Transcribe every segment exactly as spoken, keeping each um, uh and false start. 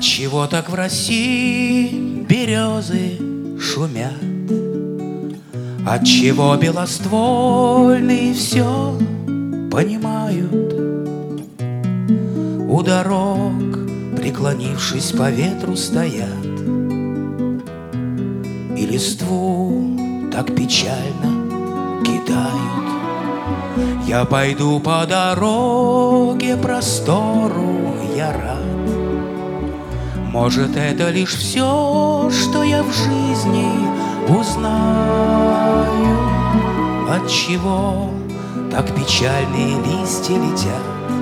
Отчего так в России березы шумят? Отчего белоствольные все понимают? У дорог, преклонившись по ветру, стоят и листву так печально кидают. Я пойду по дороге простору, я рад. Может, это лишь все, что я в жизни узнаю. Отчего так печальные листья летят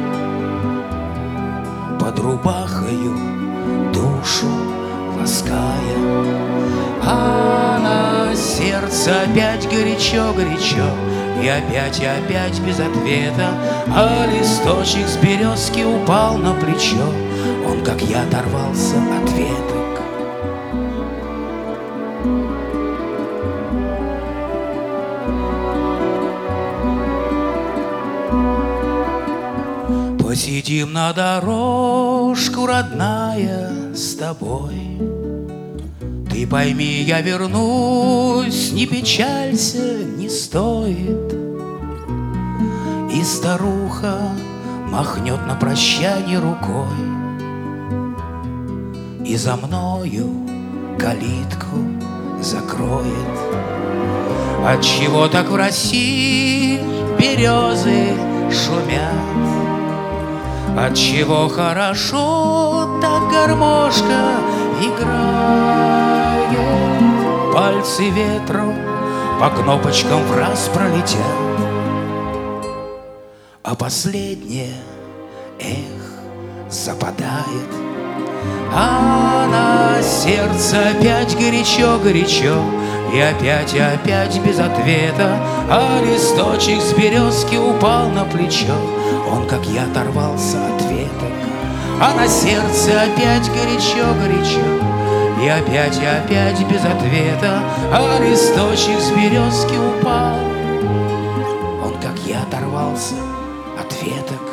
под рубахою, душу лаская, а на сердце опять горячо-горячо, и опять и опять без ответа, а листочек с березки упал на плечо. Он, как я, оторвался от веток. Посидим на дорожку, родная, с тобой. Ты пойми, я вернусь, не печалься, не стоит. И старуха махнет на прощание рукой, и за мною калитку закроет. Отчего так в России березы шумят? Отчего хорошо так гармошка играет? Пальцы ветром по кнопочкам враз пролетят, а последнее эх западает. А на сердце опять горячо-горячо, и опять и опять без ответа, а листочек с березки упал на плечо. Он, как я, оторвался от веток. А на сердце опять горячо-горячо, и опять и опять без ответа, а листочек с березки упал. Он, как я, оторвался от веток.